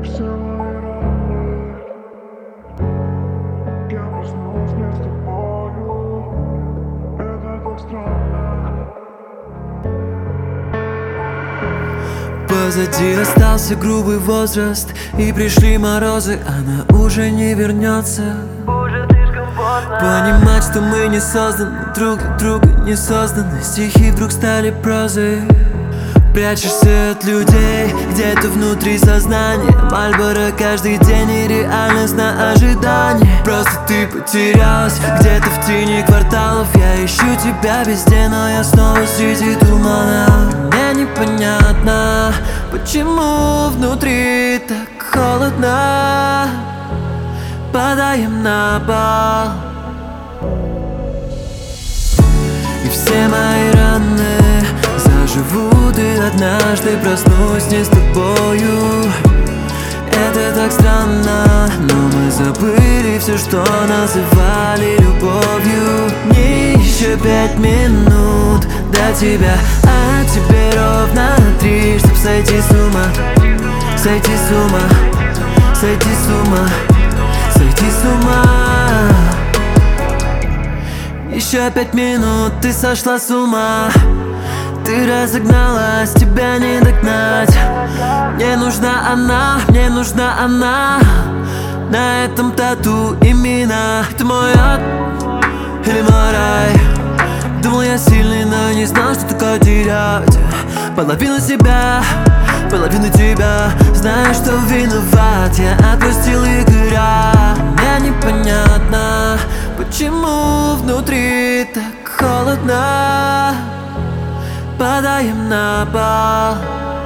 все мои раны. Я проснулся не с тобою. Это так странно. Позади остался грубый возраст, и пришли морозы, она уже не вернется. Понимать, что мы не созданы, друг для друга не созданы. Стихи вдруг стали прозой. Прячешься от людей, где-то внутри сознания. Мальборо каждый день и реальность на ожидание. Просто ты потерялась где-то в тени кварталов. Я ищу тебя везде, но я снова среди тумана. Мне непонятно, почему внутри так холодно. Падаем на пол, и все мои раны заживут, и однажды проснусь не с тобою. Это так странно, но мы забыли все, что называли любовью. Мне еще 5 минут до тебя, а тебе ровно 3, чтоб сойти с ума. Сойти с ума, сойти с ума, сойти с ума. Еще 5 минут, ты сошла с ума. Ты разогналась, тебя не догнать. Мне нужна она, мне нужна она. На этом тату имена. Ты мой ад или мой рай? Думал я сильный, но не знал, что такое терять. Половину себя, половину тебя. Знаю, что виноват, я отпустил Игоря. Мне непонятно, почему внутри так холодно. Падаем на пол,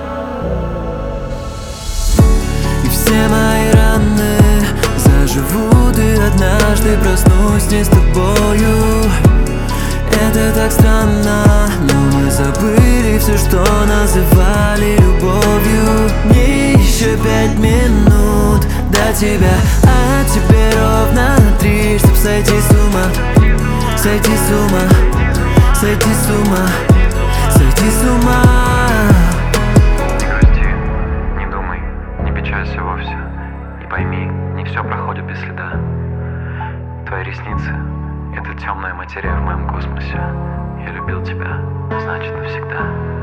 и все мои раны заживут, и однажды проснусь не с тобою. Это так странно, но мы забыли все, что называли любовью. Мне еще 5 минут до тебя, а тебе ровно 3, чтоб сойти с ума. Сойти с ума, сойти с ума, сойти с ума. Не грусти, не думай, не печалься вовсе. И пойми, не все проходит без следа. Твои ресницы — это темная материя в моем космосе. Я любил тебя, значит навсегда.